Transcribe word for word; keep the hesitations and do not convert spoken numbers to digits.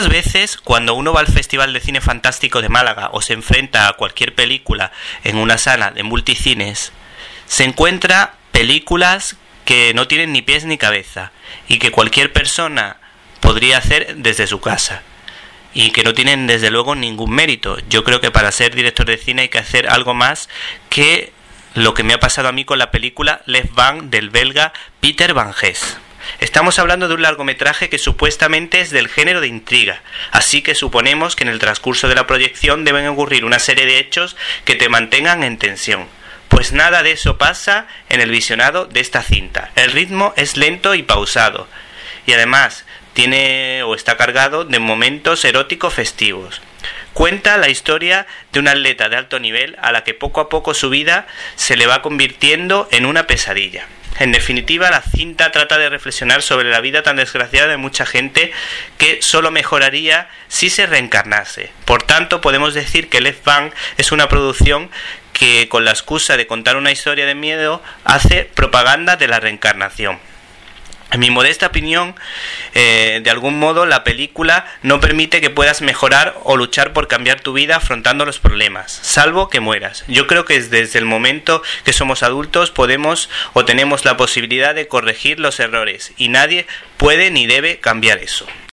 Muchas veces cuando uno va al Festival de Cine Fantástico de Málaga o se enfrenta a cualquier película en una sala de multicines, se encuentra películas que no tienen ni pies ni cabeza y que cualquier persona podría hacer desde su casa y que no tienen desde luego ningún mérito. Yo creo que para ser director de cine hay que hacer algo más que lo que me ha pasado a mí con la película Les Van del belga Peter Van Gess. Estamos hablando de un largometraje que supuestamente es del género de intriga, así que suponemos que en el transcurso de la proyección deben ocurrir una serie de hechos que te mantengan en tensión. Pues nada de eso pasa en el visionado de esta cinta. El ritmo es lento y pausado, y además tiene o está cargado de momentos eróticos festivos. Cuenta la historia de una atleta de alto nivel a la que poco a poco su vida se le va convirtiendo en una pesadilla. En definitiva, la cinta trata de reflexionar sobre la vida tan desgraciada de mucha gente que solo mejoraría si se reencarnase. Por tanto, podemos decir que Les Van es una producción que, con la excusa de contar una historia de miedo, hace propaganda de la reencarnación. En mi modesta opinión, eh, de algún modo la película no permite que puedas mejorar o luchar por cambiar tu vida afrontando los problemas, salvo que mueras. Yo creo que desde el momento que somos adultos podemos o tenemos la posibilidad de corregir los errores y nadie puede ni debe cambiar eso.